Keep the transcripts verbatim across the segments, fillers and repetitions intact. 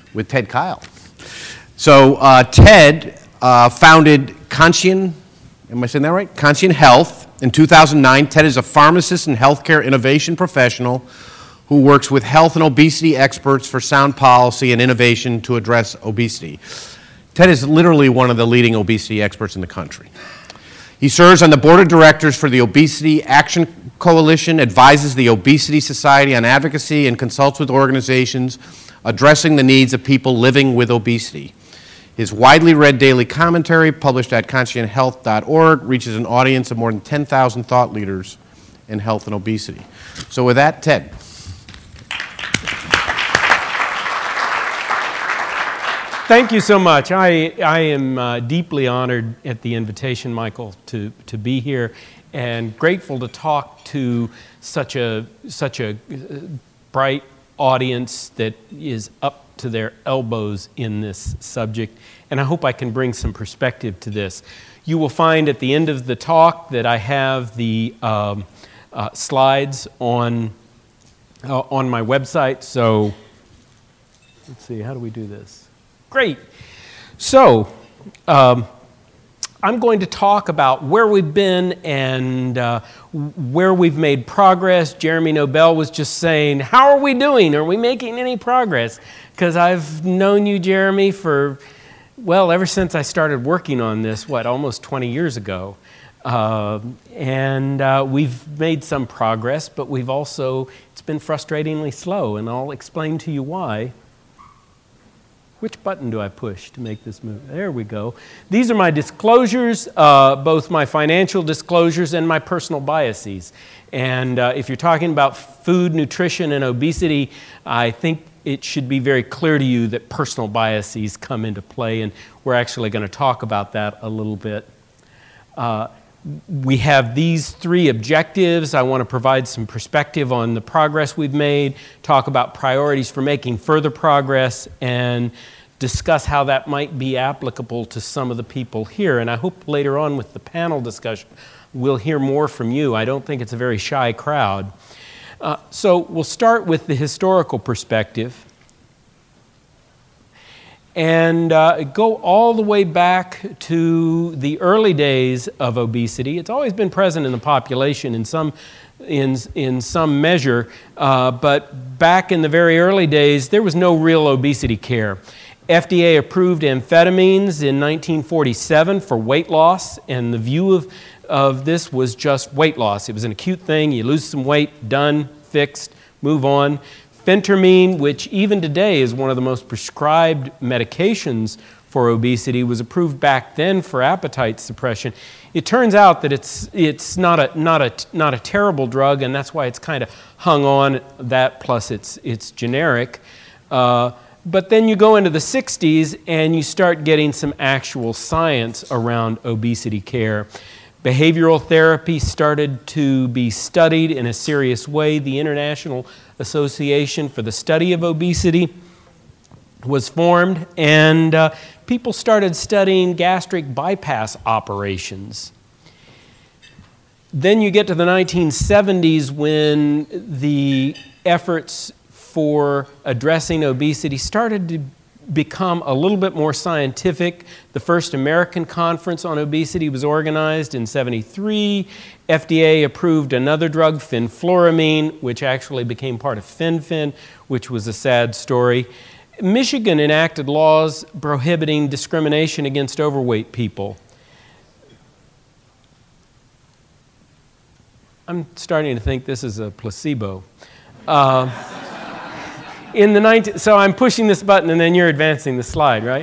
with Ted Kyle. So uh, Ted uh, founded Conscien, am I saying that right? Conscien Health in two thousand nine. Ted is a pharmacist and healthcare innovation professional who works with health and obesity experts for sound policy and innovation to address obesity. Ted is literally one of the leading obesity experts in the country. He serves on the board of directors for the Obesity Action Coalition, advises the Obesity Society on advocacy, and consults with organizations addressing the needs of people living with obesity. His widely read daily commentary, published at conscien health dot org, reaches an audience of more than ten thousand thought leaders in health and obesity. So with that, Ted. Thank you so much. I, I am uh, deeply honored at the invitation, Michael, to, to be here, and grateful to talk to such a, such a bright audience that is up to their elbows in this subject, and I hope I can bring some perspective to this. You will find at the end of the talk that I have the um, uh, slides on, uh, on my website, so let's see, how do we do this? Great. So, um, I'm going to talk about where we've been and uh, where we've made progress. Jeremy Nobel was just saying, how are we doing? Are we making any progress? Because I've known you, Jeremy, for, well, ever since I started working on this, what, almost twenty years ago. Uh, and uh, we've made some progress, but we've also, it's been frustratingly slow, and I'll explain to you why. Which button do I push to make this move? There we go. These are my disclosures, uh, both my financial disclosures and my personal biases. And uh, if you're talking about food, nutrition, and obesity, I think it should be very clear to you that personal biases come into play, and we're actually going to talk about that a little bit. Uh, We have these three objectives. I want to provide some perspective on the progress we've made, talk about priorities for making further progress, and discuss how that might be applicable to some of the people here. And I hope later on with the panel discussion, we'll hear more from you. I don't think it's a very shy crowd. Uh, so we'll start with the historical perspective and uh, go all the way back to the early days of obesity. It's always been present in the population in some, in, in some measure, uh, but back in the very early days, there was no real obesity care. F D A approved amphetamines in nineteen forty-seven for weight loss, and the view of, of this was just weight loss. It was an acute thing. You lose some weight, done, fixed, move on. Phentermine, which even today is one of the most prescribed medications for obesity, was approved back then for appetite suppression. It turns out that it's it's not a not a not a terrible drug, and that's why it's kind of hung on. That plus it's it's generic. Uh, but then you go into the sixties and you start getting some actual science around obesity care. Behavioral therapy started to be studied in a serious way. The International Association for the Study of Obesity was formed, and uh, people started studying gastric bypass operations. Then you get to the nineteen seventies when the efforts for addressing obesity started to become a little bit more scientific. The first American conference on obesity was organized in seventy-three. F D A approved another drug, fenfluramine, which actually became part of Fen-Phen, which was a sad story. Michigan enacted laws prohibiting discrimination against overweight people. I'm starting to think this is a placebo. Uh, In the nineteen, so I'm pushing this button and then you're advancing the slide, right?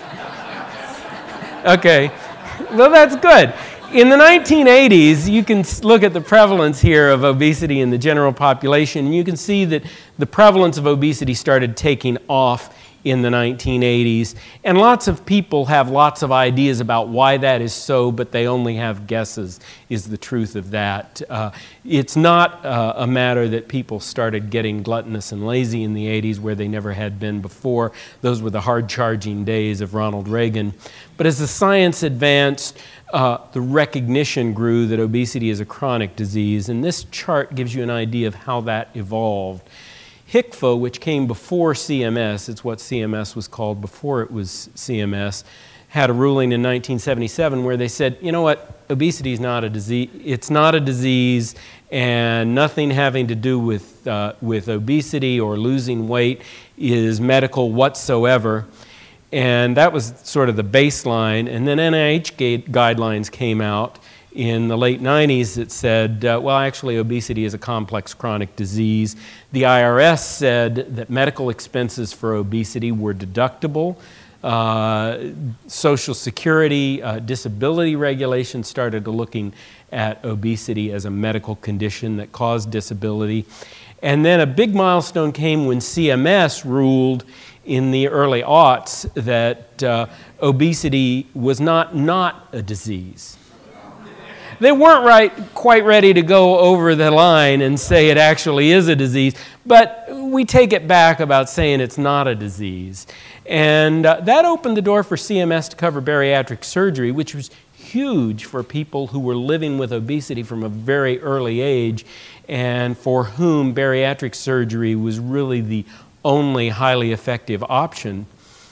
Okay, well that's good. In the nineteen eighties, you can look at the prevalence here of obesity in the general population, and you can see that the prevalence of obesity started taking off in the nineteen eighties. And lots of people have lots of ideas about why that is so, but they only have guesses, is the truth of that. Uh, it's not uh, a matter that people started getting gluttonous and lazy in the eighties where they never had been before. Those were the hard-charging days of Ronald Reagan. But as the science advanced, uh, the recognition grew that obesity is a chronic disease. And this chart gives you an idea of how that evolved. H I C F A, which came before C M S, it's what C M S was called before it was C M S, had a ruling in nineteen seventy-seven where they said, you know what, obesity is not a disease, it's not a disease, and nothing having to do with, uh, with obesity or losing weight is medical whatsoever. And that was sort of the baseline. And then N I H guidelines came out in the late nineties that said, uh, well, actually, obesity is a complex chronic disease. The I R S said that medical expenses for obesity were deductible. Uh, Social Security, uh, disability regulations started looking at obesity as a medical condition that caused disability. And then a big milestone came when C M S ruled in the early aughts that uh, obesity was not not a disease. They weren't right, quite ready to go over the line and say it actually is a disease, but we take it back about saying it's not a disease. And uh, that opened the door for C M S to cover bariatric surgery, which was huge for people who were living with obesity from a very early age and for whom bariatric surgery was really the only highly effective option.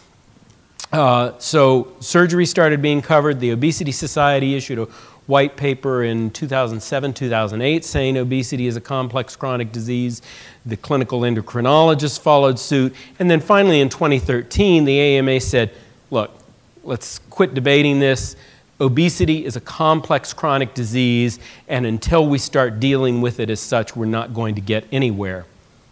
Uh, so surgery started being covered. The Obesity Society issued a white paper in two thousand seven, two thousand eight saying obesity is a complex chronic disease. The clinical endocrinologists followed suit. And then finally in twenty thirteen, the A M A said, look, let's quit debating this. Obesity is a complex chronic disease, and until we start dealing with it as such, we're not going to get anywhere.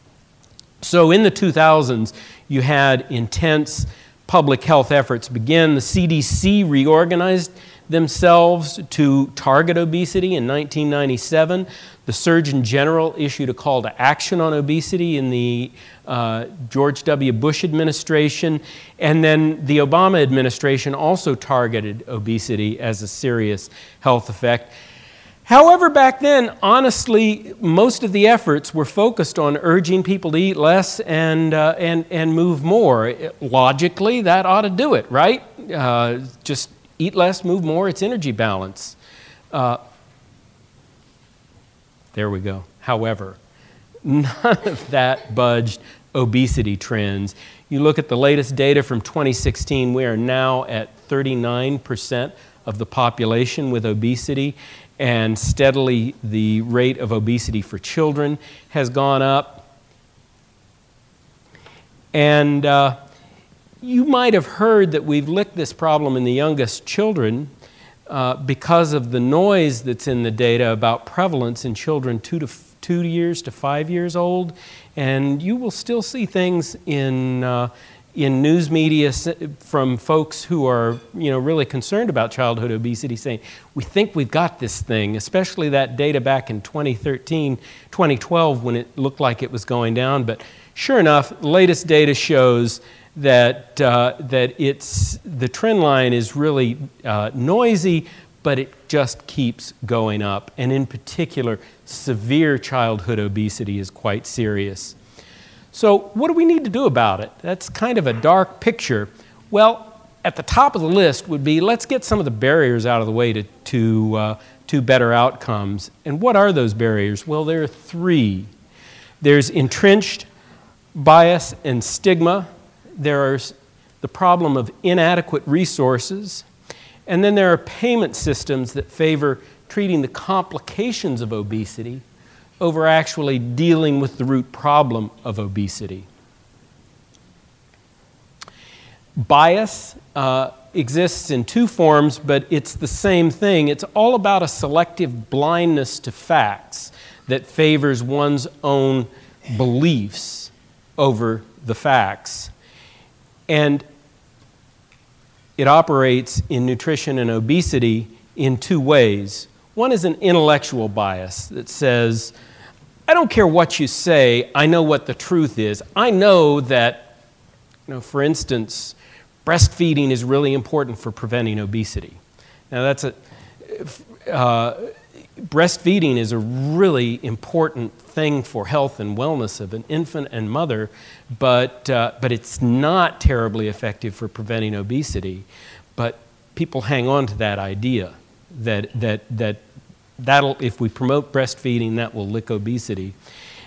So in the two thousands, you had intense public health efforts begin. The C D C reorganized themselves to target obesity in nineteen ninety-seven. The Surgeon General issued a call to action on obesity in the uh, George W. Bush administration. And then the Obama administration also targeted obesity as a serious health effect. However, back then, honestly, most of the efforts were focused on urging people to eat less and, uh, and, and move more. Logically, that ought to do it, right? Uh, just eat less, move more, it's energy balance. Uh, there we go. However, none of that budged obesity trends. You look at the latest data from twenty sixteen, we are now at thirty-nine percent of the population with obesity, and steadily the rate of obesity for children has gone up. And uh, you might have heard that we've licked this problem in the youngest children uh, because of the noise that's in the data about prevalence in children two to f- two years to five years old. And you will still see things in uh, in news media from folks who are, you know, really concerned about childhood obesity saying, we think we've got this thing, especially that data back in twenty thirteen, twenty twelve when it looked like it was going down. But sure enough, the latest data shows that uh, that it's the trend line is really uh, noisy, but it just keeps going up. And in particular, severe childhood obesity is quite serious. So what do we need to do about it? That's kind of a dark picture. Well, at the top of the list would be, let's get some of the barriers out of the way to, to, uh, to better outcomes. And what are those barriers? Well, there are three. There's entrenched bias and stigma. There's the problem of inadequate resources. And then there are payment systems that favor treating the complications of obesity over actually dealing with the root problem of obesity. Bias uh, exists in two forms, but it's the same thing. It's all about a selective blindness to facts that favors one's own beliefs over the facts. And it operates in nutrition and obesity in two ways. One is an intellectual bias that says, I don't care what you say, I know what the truth is. I know that, you know, for instance, breastfeeding is really important for preventing obesity. Now that's a, uh, breastfeeding is a really important thing for health and wellness of an infant and mother, but, uh, but it's not terribly effective for preventing obesity. But people hang on to that idea that, that, that that'll, if we promote breastfeeding, that will lick obesity.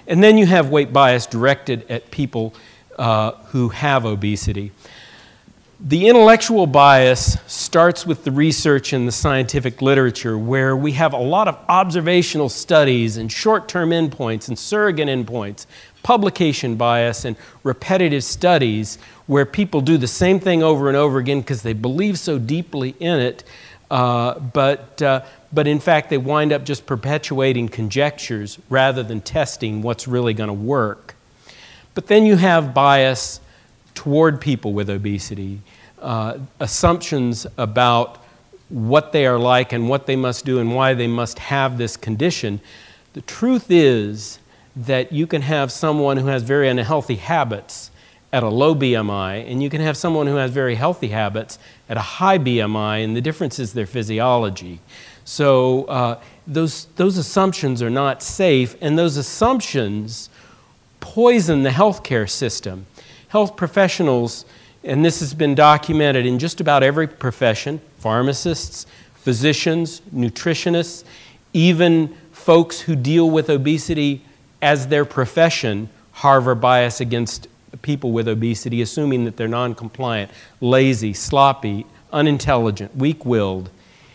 And then you have weight bias directed at people uh, who have obesity. The intellectual bias starts with the research in the scientific literature, where we have a lot of observational studies and short-term endpoints and surrogate endpoints, publication bias and repetitive studies where people do the same thing over and over again because they believe so deeply in it, uh, but, uh, but in fact they wind up just perpetuating conjectures rather than testing what's really going to work. But then you have bias toward people with obesity, uh, assumptions about what they are like and what they must do and why they must have this condition. The truth is that you can have someone who has very unhealthy habits at a low B M I, and you can have someone who has very healthy habits at a high B M I, and the difference is their physiology. So uh, those, those assumptions are not safe, and those assumptions poison the healthcare system. Health professionals, and this has been documented in just about every profession, pharmacists, physicians, nutritionists, even folks who deal with obesity as their profession, harbor bias against people with obesity, assuming that they're non-compliant, lazy, sloppy, unintelligent, weak-willed.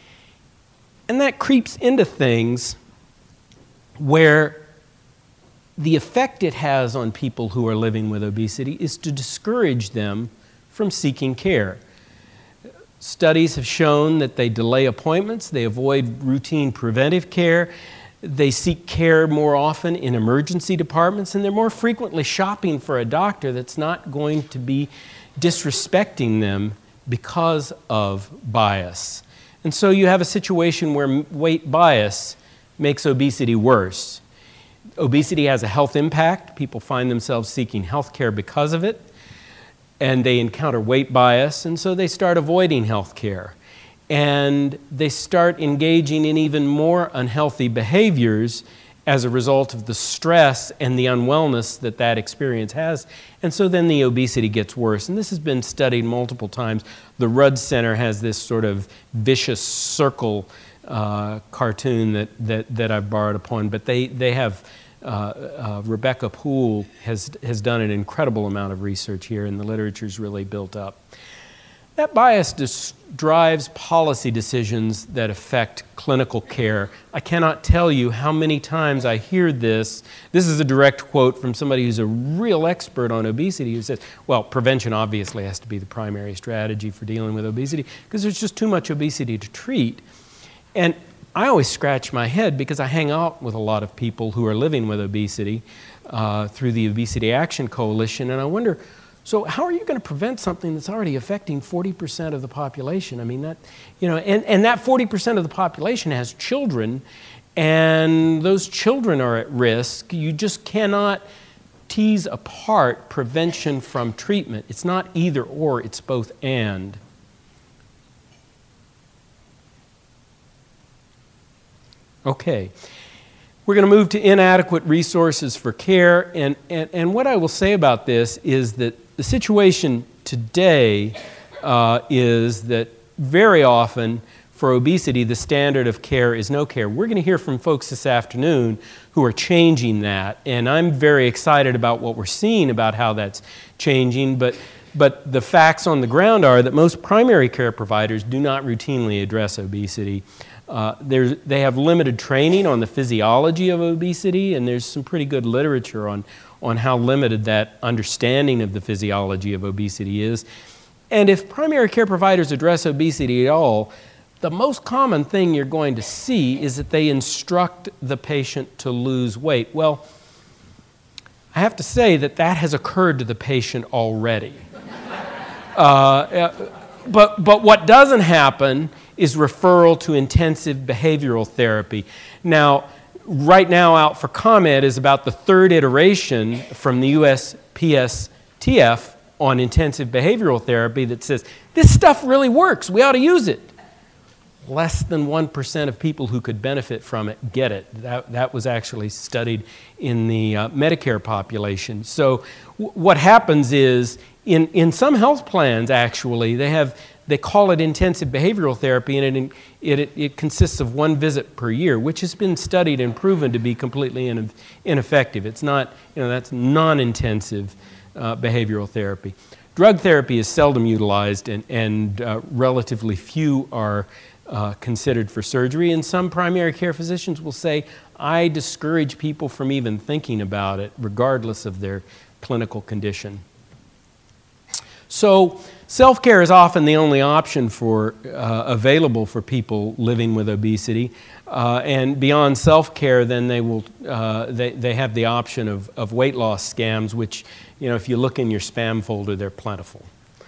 And that creeps into things where the effect it has on people who are living with obesity is to discourage them from seeking care. Studies have shown that they delay appointments, they avoid routine preventive care, they seek care more often in emergency departments, and they're more frequently shopping for a doctor that's not going to be disrespecting them because of bias. And so you have a situation where weight bias makes obesity worse. Obesity has a health impact. People find themselves seeking health care because of it, and they encounter weight bias, and so they start avoiding health care. And they start engaging in even more unhealthy behaviors as a result of the stress and the unwellness that that experience has. And so then the obesity gets worse. And this has been studied multiple times. The Rudd Center has this sort of vicious circle uh, cartoon that, that, that I've borrowed upon. But they, they have, uh, uh, Rebecca Poole has, has done an incredible amount of research here, and the literature's really built up. That bias dis- drives policy decisions that affect clinical care. I cannot tell you how many times I hear this. This is a direct quote from somebody who's a real expert on obesity who says, well, prevention obviously has to be the primary strategy for dealing with obesity because there's just too much obesity to treat. And I always scratch my head because I hang out with a lot of people who are living with obesity uh, through the Obesity Action Coalition, and I wonder, so how are you going to prevent something that's already affecting forty percent of the population? I mean, that, you know, and, and that forty percent of the population has children, and those children are at risk. You just cannot tease apart prevention from treatment. It's not either or, it's both and. Okay. We're going to move to inadequate resources for care, and, and, and what I will say about this is that the situation today uh, is that very often for obesity the standard of care is no care. We're going to hear from folks this afternoon who are changing that, and I'm very excited about what we're seeing about how that's changing, but, but the facts on the ground are that most primary care providers do not routinely address obesity. Uh, they have limited training on the physiology of obesity, and there's some pretty good literature on, on how limited that understanding of the physiology of obesity is. And if primary care providers address obesity at all, the most common thing you're going to see is that they instruct the patient to lose weight. Well, I have to say that that has occurred to the patient already. uh, but, but what doesn't happen is referral to intensive behavioral therapy. Now, right now out for comment is about the third iteration from the U S P S T F on intensive behavioral therapy that says, this stuff really works, we ought to use it. Less than one percent of people who could benefit from it get it. That, that was actually studied in the uh, Medicare population. So w- what happens is, in, in some health plans actually, they have they call it intensive behavioral therapy, and it, it, it consists of one visit per year, which has been studied and proven to be completely in, ineffective. It's not, you know, that's non-intensive uh, behavioral therapy. Drug therapy is seldom utilized, and, and uh, relatively few are uh, considered for surgery. And some primary care physicians will say, I discourage people from even thinking about it, regardless of their clinical condition. So self-care is often the only option for uh, available for people living with obesity. Uh, and beyond self-care, then they will uh, they, they have the option of, of weight loss scams, which, you know, if you look in your spam folder, they're plentiful.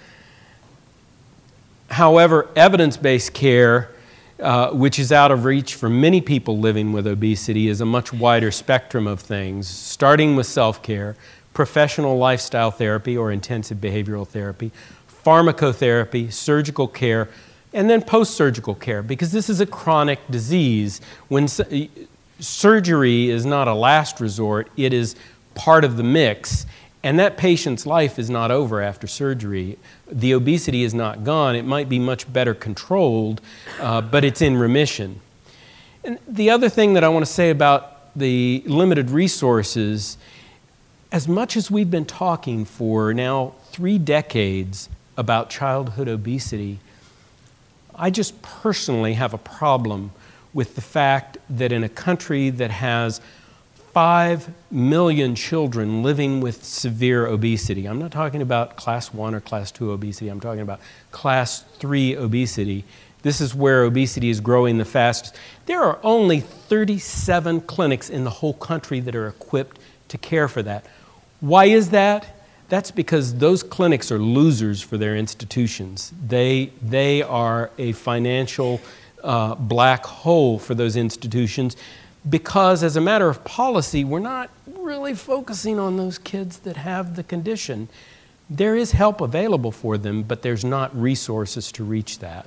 However, evidence-based care, uh, which is out of reach for many people living with obesity, is a much wider spectrum of things, starting with self-care, professional lifestyle therapy or intensive behavioral therapy, pharmacotherapy, surgical care, and then post-surgical care, because this is a chronic disease. When su- surgery is not a last resort, it is part of the mix, and that patient's life is not over after surgery. The obesity is not gone. It might be much better controlled, uh, but it's in remission. And the other thing that I want to say about the limited resources, as much as we've been talking for now three decades about childhood obesity, I just personally have a problem with the fact that in a country that has five million children living with severe obesity, I'm not talking about class one or class two obesity, I'm talking about class three obesity. This is where obesity is growing the fastest. There are only thirty-seven clinics in the whole country that are equipped to care for that. Why is that? That's because those clinics are losers for their institutions. They, they are a financial uh, black hole for those institutions because, as a matter of policy, we're not really focusing on those kids that have the condition. There is help available for them, but there's not resources to reach that.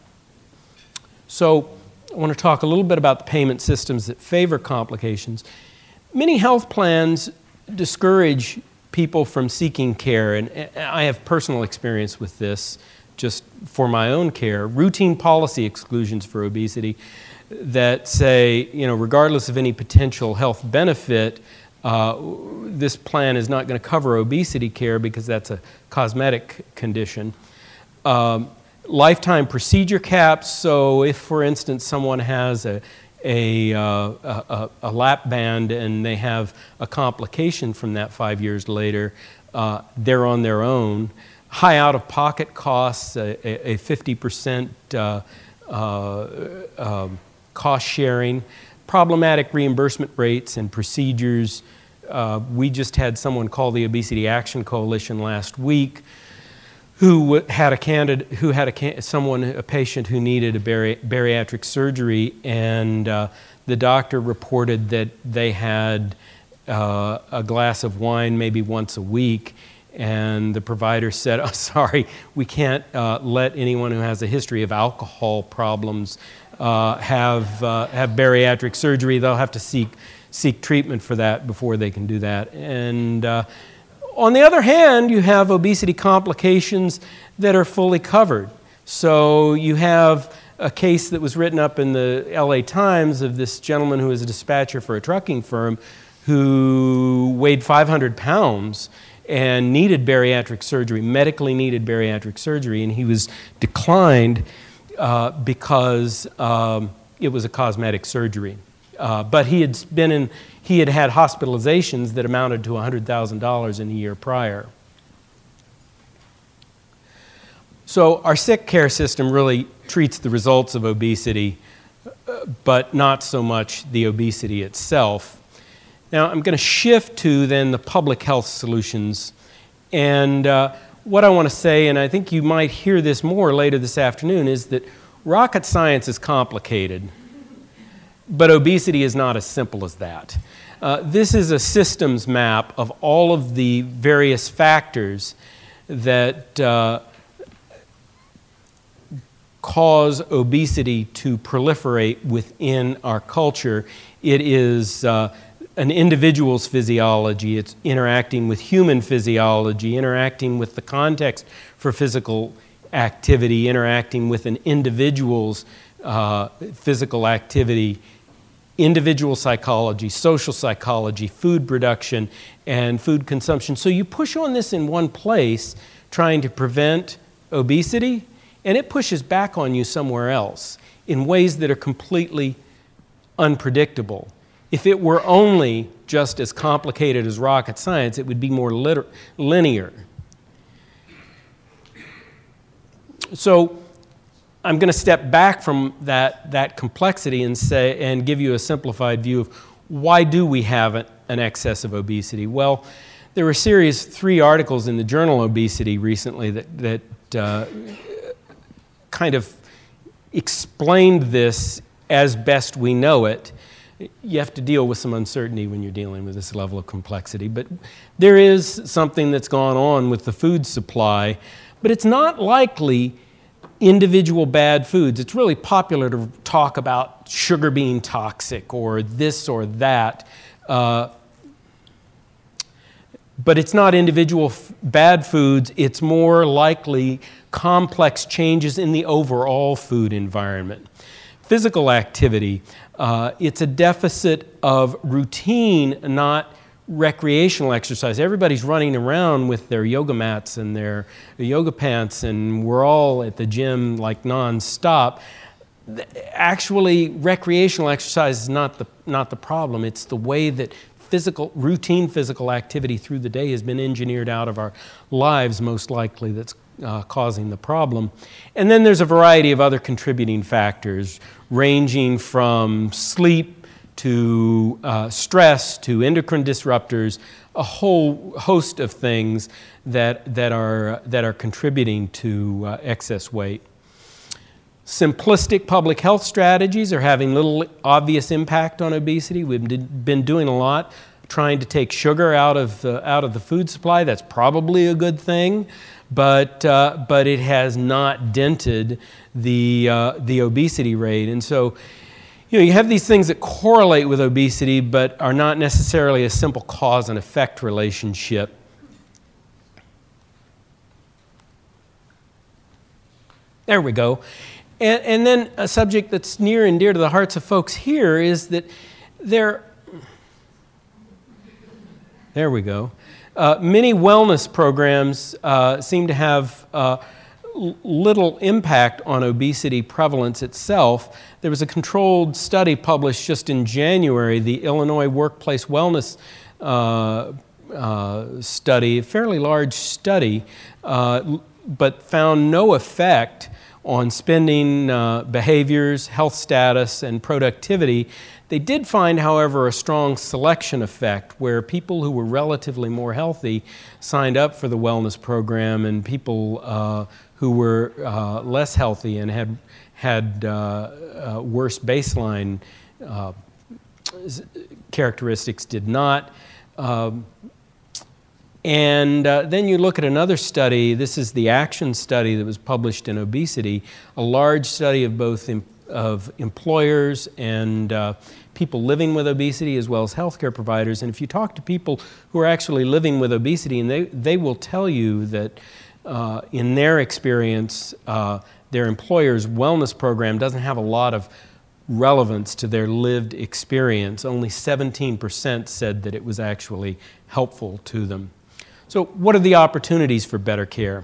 So I want to talk a little bit about the payment systems that favor complications. Many health plans discourage people from seeking care, and I have personal experience with this just for my own care. Routine policy exclusions for obesity that say, you know, regardless of any potential health benefit, uh, this plan is not going to cover obesity care because that's a cosmetic condition. Um, lifetime procedure caps, so if, for instance, someone has a A, uh, a, a lap band and they have a complication from that five years later, uh, they're on their own. High out-of-pocket costs, a, a fifty percent uh, uh, uh, cost sharing, problematic reimbursement rates and procedures. Uh, we just had someone call the Obesity Action Coalition last week who had a candidate, who had a someone, a patient who needed a bari- bariatric surgery, and uh, the doctor reported that they had uh, a glass of wine maybe once a week, and the provider said, "Oh, sorry, we can't uh, let anyone who has a history of alcohol problems uh, have uh, have bariatric surgery. They'll have to seek seek treatment for that before they can do that." And uh, on the other hand, you have obesity complications that are fully covered. So you have a case that was written up in the L A Times of this gentleman who was a dispatcher for a trucking firm who weighed five hundred pounds and needed bariatric surgery, medically needed bariatric surgery, and he was declined uh, because um, it was a cosmetic surgery. Uh, but he had been in, he had had hospitalizations that amounted to one hundred thousand dollars in a year prior. So our sick care system really treats the results of obesity, uh, but not so much the obesity itself. Now I'm going to shift to then the public health solutions. And uh, what I want to say, and I think you might hear this more later this afternoon, is that rocket science is complicated. But obesity is not as simple as that. Uh, this is a systems map of all of the various factors that uh, cause obesity to proliferate within our culture. It is uh, an individual's physiology. It's interacting with human physiology, interacting with the context for physical activity, interacting with an individual's uh, physical activity, individual psychology, social psychology, food production, and food consumption. So you push on this in one place, trying to prevent obesity, and it pushes back on you somewhere else in ways that are completely unpredictable. If it were only just as complicated as rocket science, it would be more liter- linear. So I'm going to step back from that, that complexity and say and give you a simplified view of why do we have an, an excess of obesity. Well, there were a series, three articles in the journal Obesity recently that, that uh, kind of explained this as best we know it. You have to deal with some uncertainty when you're dealing with this level of complexity, but there is something that's gone on with the food supply, but it's not likely individual bad foods. It's really popular to talk about sugar being toxic or this or that, uh, but it's not individual f- bad foods. It's more likely complex changes in the overall food environment. Physical activity, uh, it's a deficit of routine, not recreational exercise. Everybody's running around with their yoga mats and their yoga pants, and we're all at the gym like nonstop. Actually, recreational exercise is not the not the problem. It's the way that physical, routine physical activity through the day has been engineered out of our lives, most likely, that's uh, causing the problem. And then there's a variety of other contributing factors, ranging from sleep to uh, stress, to endocrine disruptors, a whole host of things that, that, are, that are contributing to uh, excess weight. Simplistic public health strategies are having little obvious impact on obesity. We've been doing a lot trying to take sugar out of the, out of the food supply. That's probably a good thing, but, uh, but it has not dented the, uh, the obesity rate. And so, you know, you have these things that correlate with obesity, but are not necessarily a simple cause and effect relationship. There we go. And, and then a subject that's near and dear to the hearts of folks here is that there, there we go. Uh, many wellness programs uh, seem to have uh, little impact on obesity prevalence itself. There was a controlled study published just in January, the Illinois Workplace Wellness uh, uh, Study, a fairly large study, uh, but found no effect on spending uh, behaviors, health status, and productivity. They did find, however, a strong selection effect where people who were relatively more healthy signed up for the wellness program, and people uh, who were uh, less healthy and had had uh, uh, worse baseline uh, characteristics did not. Um, And uh, then you look at another study. This is the ACTION study that was published in Obesity, a large study of both em- of employers and uh, people living with obesity, as well as healthcare providers. And if you talk to people who are actually living with obesity, and they, they will tell you that uh, in their experience, uh, their employer's wellness program doesn't have a lot of relevance to their lived experience. Only seventeen percent said that it was actually helpful to them. So what are the opportunities for better care?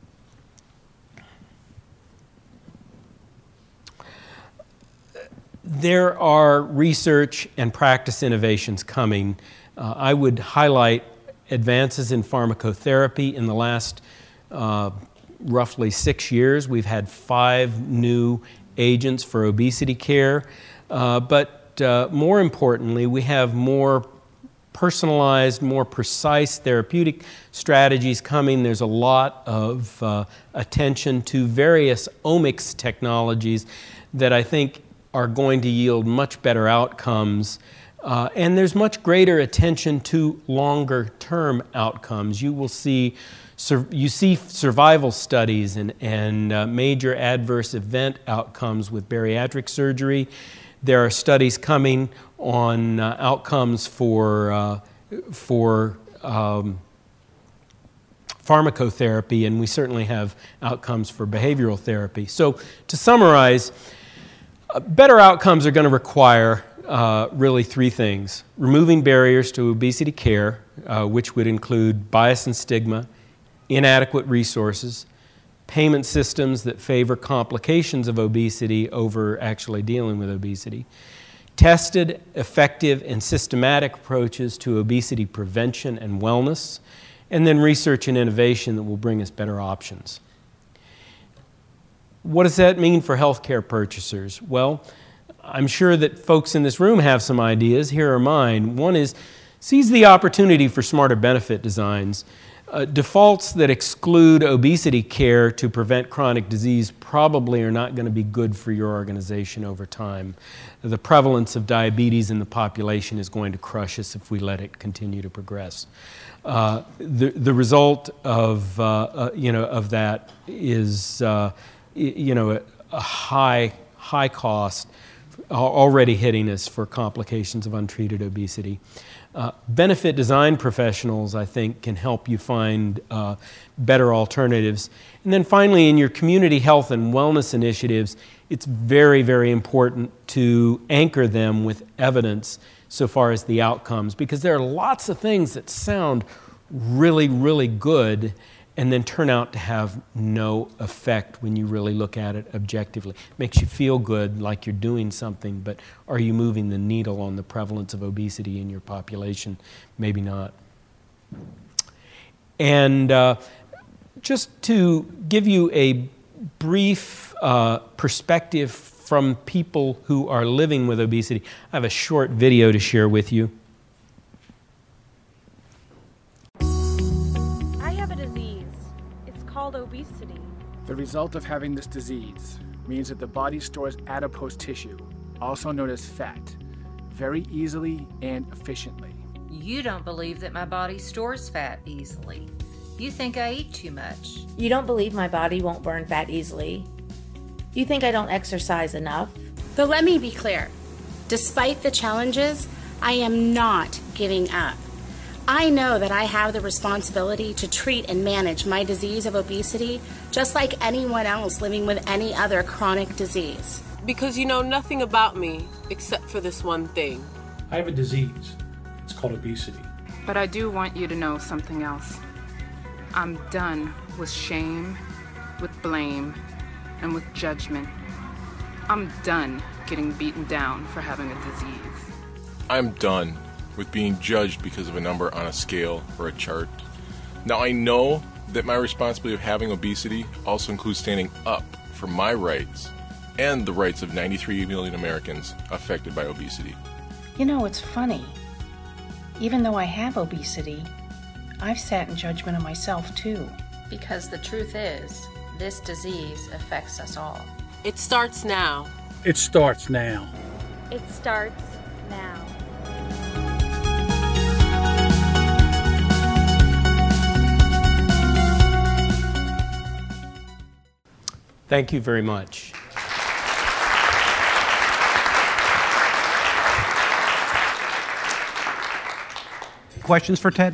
There are research and practice innovations coming. Uh, I would highlight advances in pharmacotherapy. In the last uh, roughly six years, we've had five new agents for obesity care. Uh, but uh, more importantly, we have more personalized, more precise therapeutic strategies coming. There's a lot of uh, attention to various omics technologies that I think are going to yield much better outcomes. Uh, and there's much greater attention to longer-term outcomes. You will see, sur- you see survival studies and, and uh, major adverse event outcomes with bariatric surgery. There are studies coming on uh, outcomes for, uh, for um, pharmacotherapy, and we certainly have outcomes for behavioral therapy. So to summarize, uh, better outcomes are going to require uh, really three things. Removing barriers to obesity care, uh, which would include bias and stigma, inadequate resources, payment systems that favor complications of obesity over actually dealing with obesity, tested, effective, and systematic approaches to obesity prevention and wellness, and then research and innovation that will bring us better options. What does that mean for healthcare purchasers? Well, I'm sure that folks in this room have some ideas. Here are mine. One is seize the opportunity for smarter benefit designs. Uh, defaults that exclude obesity care to prevent chronic disease probably are not going to be good for your organization over time. The prevalence of diabetes in the population is going to crush us if we let it continue to progress. Uh, the, the result of, uh, uh, you know, of that is uh, you know, a, a high, high cost already hitting us for complications of untreated obesity. Uh, benefit design professionals, I think, can help you find uh, better alternatives. And then finally, in your community health and wellness initiatives, it's very, very important to anchor them with evidence so far as the outcomes, because there are lots of things that sound really, really good and then turn out to have no effect when you really look at it objectively. It makes you feel good, like you're doing something, but are you moving the needle on the prevalence of obesity in your population? Maybe not. And uh, just to give you a brief uh, perspective from people who are living with obesity, I have a short video to share with you. Obesity. The result of having this disease means that the body stores adipose tissue, also known as fat, very easily and efficiently. You don't believe that my body stores fat easily. You think I eat too much. You don't believe my body won't burn fat easily. You think I don't exercise enough. But let me be clear. Despite the challenges, I am not giving up. I know that I have the responsibility to treat and manage my disease of obesity just like anyone else living with any other chronic disease. Because you know nothing about me except for this one thing. I have a disease. It's called obesity. But I do want you to know something else. I'm done with shame, with blame, and with judgment. I'm done getting beaten down for having a disease. I'm done with being judged because of a number on a scale or a chart. Now I know that my responsibility of having obesity also includes standing up for my rights and the rights of ninety-three million Americans affected by obesity. You know, it's funny. Even though I have obesity, I've sat in judgment of myself too. Because the truth is, this disease affects us all. It starts now. It starts now. It starts now. Thank you very much. Questions for Ted?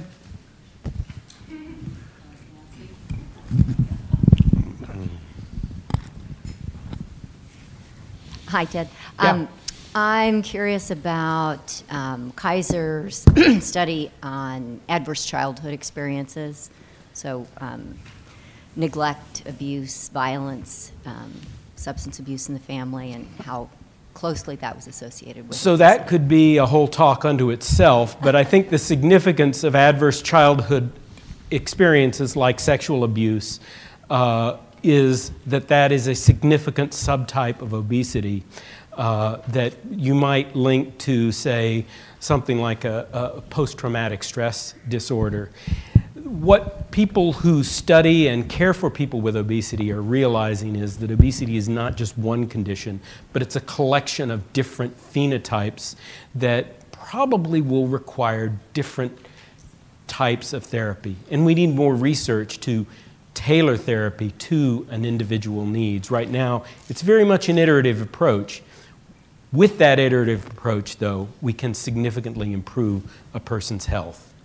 Hi, Ted. Yeah. Um, I'm curious about um, Kaiser's study on adverse childhood experiences. So, um, neglect, abuse, violence, um, substance abuse in the family, and how closely that was associated with. So that could be a whole talk unto itself, but I think the significance of adverse childhood experiences like sexual abuse uh, is that that is a significant subtype of obesity uh, that you might link to, say, something like a, a post-traumatic stress disorder. What people who study and care for people with obesity are realizing is that obesity is not just one condition, but it's a collection of different phenotypes that probably will require different types of therapy. And we need more research to tailor therapy to an individual needs. Right now, it's very much an iterative approach. With that iterative approach, though, we can significantly improve a person's health.